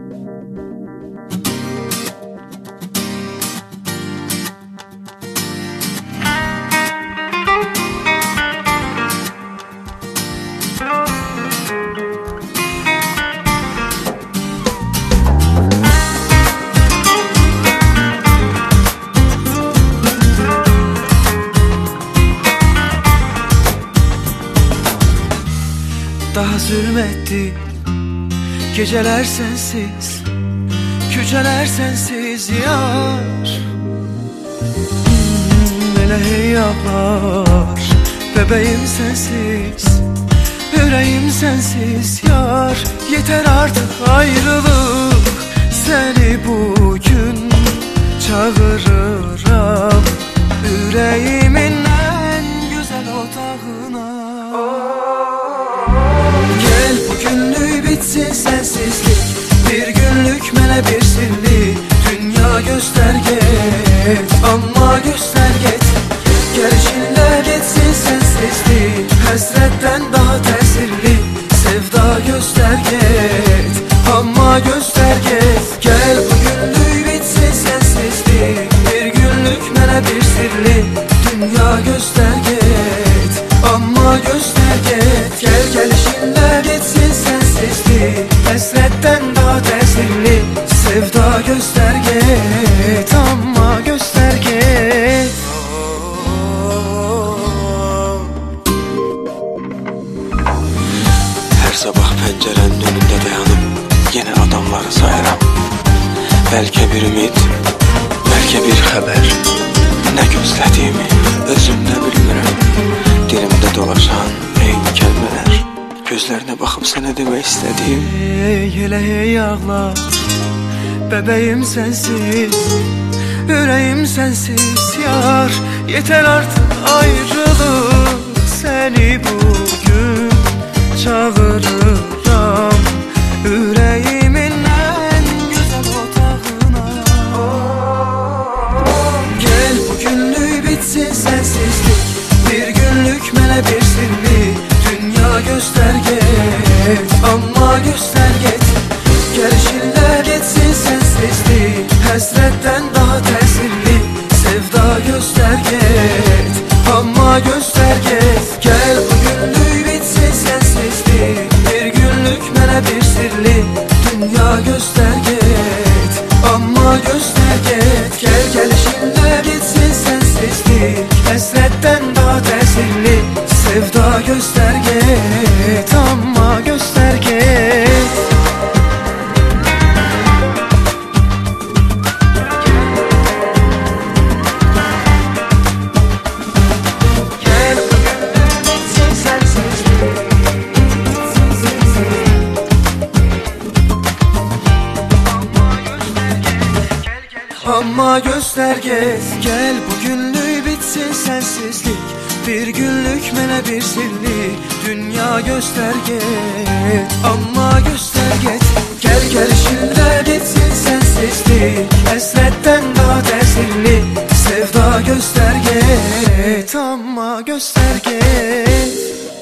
Daha zulmetti geceler sensiz, küceler sensiz yar. Meleği ağlar, bebeğim sensiz, yüreğim sensiz yar. Yeter artık ayrılık, seni bugün çağırırım yüreğimin en güzel otağına. Gel bugünlük bitsin sensizlik, bir günlük mele bir sirli. Dünya gösterget ama gösterget, gelişinle geçsin sensizlik. Hasretten daha tesirli, sevda gösterget ama gösterget. Gel bugünlük bitsin sensizlik, bir günlük mele bir sirli. Dünya gösterget ama gösterget. Gel gelişinle geçsin sensizlik, hasretten daha tesirli. Sevda gösterget ama gösterget. Her sabah pencerenin önünde dayanıp yine adamları sayarım. Belki bir ümit, belki bir haber. Ne gözlediğimi özüm de bilmirəm. Dilimde dolaşan eyni kelimeler, gözlerine bakıp sana demek istediğim. Hey ağlar, bebeğim sensiz, yüreğim sensiz yar. Yeter artık ayrılık, seni bugün çağırırım yüreğimin en güzel otağına. Gel bugünlük bitsin sensizlik, bir günlük mele bir sirli. Dünya gösterget ama gösterget, gelişinle geçsin sensizlik. Hasretten daha tesirli, sevda gösterget ama gösterget. Gel bugünlük bitsin sensizlik, bir günlük mele bir sirli. Dünya gösterget ama gösterget. Gel gelişinle geçsin sensizlik, hasretten daha tesirli. Sevda gösterget ama gösterget. Gel bugünlük bitsin sensizlik, ama gösterget. Gel bugünlük bitsin sensizlik, bir günlük mele bir sirli. Dünya gösterget ama gösterget. Gel gelişinle bitsin sensizlik, hasretten daha tesirli. Sevda gösterget ama gösterget.